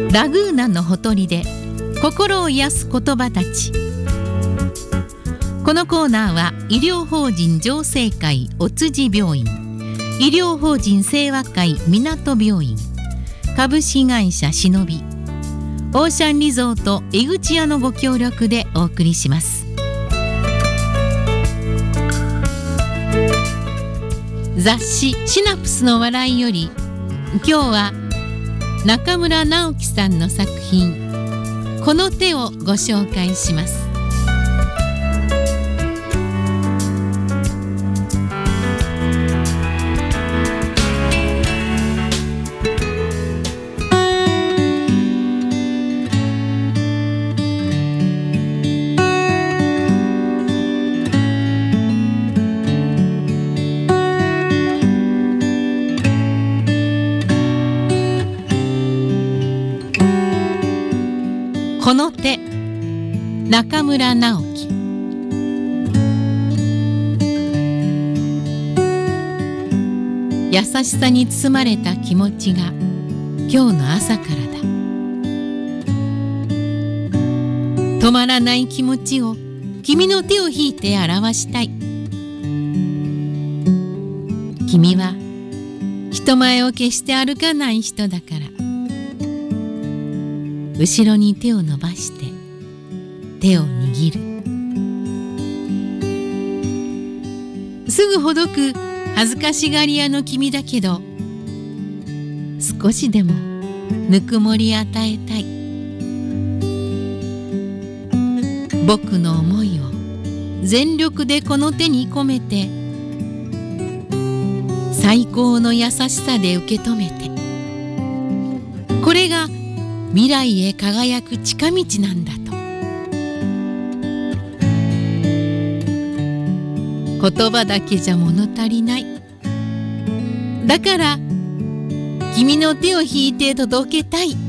ラグーナのほとりで心を癒す言葉たち。このコーナーは医療法人浄世会お辻病院、医療法人清和会港病院、株式会社しのび、オーシャンリゾート江口屋のご協力でお送りします。雑誌シナプスの笑いより、今日は中村直樹さんの作品この手をご紹介します。この手、中村直樹。優しさに包まれた気持ちが今日の朝からだ。止まらない気持ちを君の手を引いて表したい。君は人前を決して歩かない人だから、後ろに手を伸ばして手を握る。すぐほどく恥ずかしがり屋の君だけど、少しでもぬくもり与えたい。僕の思いを全力でこの手に込めて、最高の優しさで受け止めて、これが未来へ輝く近道なんだと。言葉だけじゃ物足りない。だから君の手を引いて届けたい。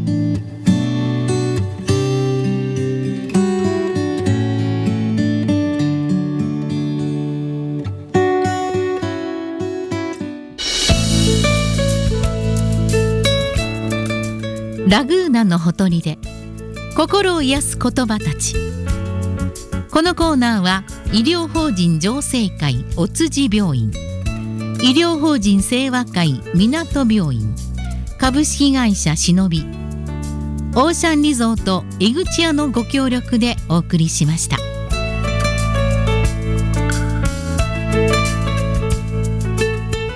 ラグーナのほとりで心を癒す言葉たち。このコーナーは医療法人浄世会お辻病院、医療法人清和会港病院、株式会社しのび、オーシャンリゾート江口屋のご協力でお送りしました。